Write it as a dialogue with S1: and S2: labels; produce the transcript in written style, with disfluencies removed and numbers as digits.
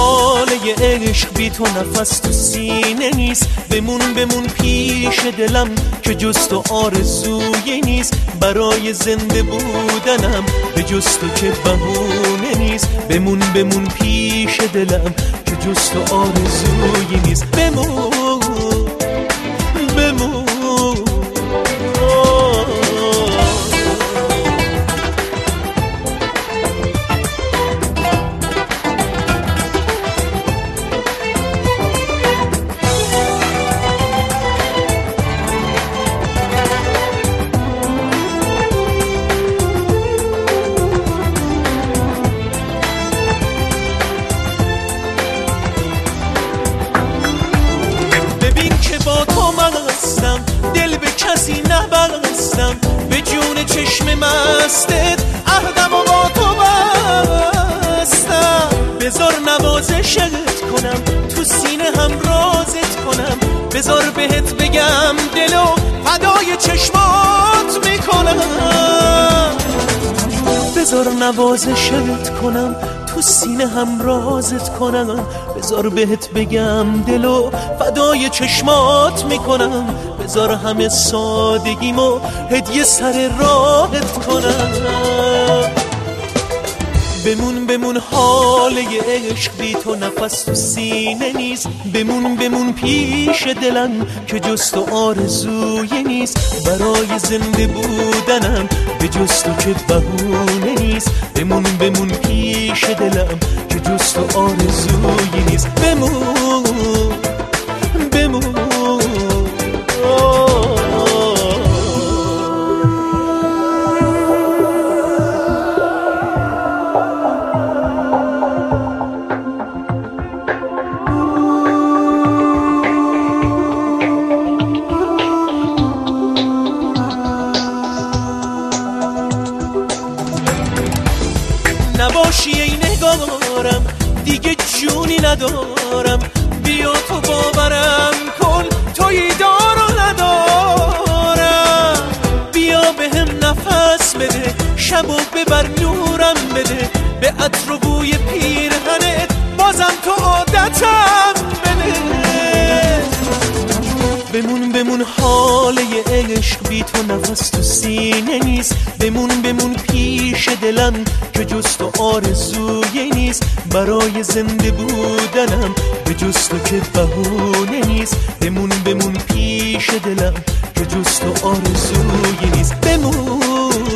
S1: حاله عشق بی تو نفس تو سینه نیست. بمون پیش دلم که جز تو آرزویی نیست. برای زنده بودنم به جز تو که بهونه نیست. بمون پیش دلم که جز تو آرزویی نیست. بمون دل به کسی نبستم، به جون چشم مستت عهدم و با تو بستم. بذار نوازشت کنم تو سینه هم رازت کنم. بذار بهت بگم دلو فدای چشمات میکنم. بذار نوازشت کنم تو سینه هم رازت کنم. بذار بهت بگم دلو فدای چشمات میکنم. بذار همه سادگیمو هدیه سر راهت کنم. بمون حاله عشق بی تو نفس تو سینه نیست. بمون پیش دلم که جز تو آرزویی نیست. برای زنده بودنم به جز تو که بهونه نیست. بمون پیش دلم که جز تو آرزویی نیست. بمون نباشی ای نگارم دیگه جونی ندارم. بیا تو باورم کن تویی دارو ندارم. بیا به هم نفس بده شبو ببر نورم بده. به عطر و بوی پیرهنت بازم تو عادتم بده. بمون حاله عشق بی تو نفس تو سینه نیست. بمون پیش دلم که جز تو آرزویی نیست. برای زنده بودنم به جز تو که بهونه نیست. بمون پیش دلم که جز تو آرزویی نیست. بمون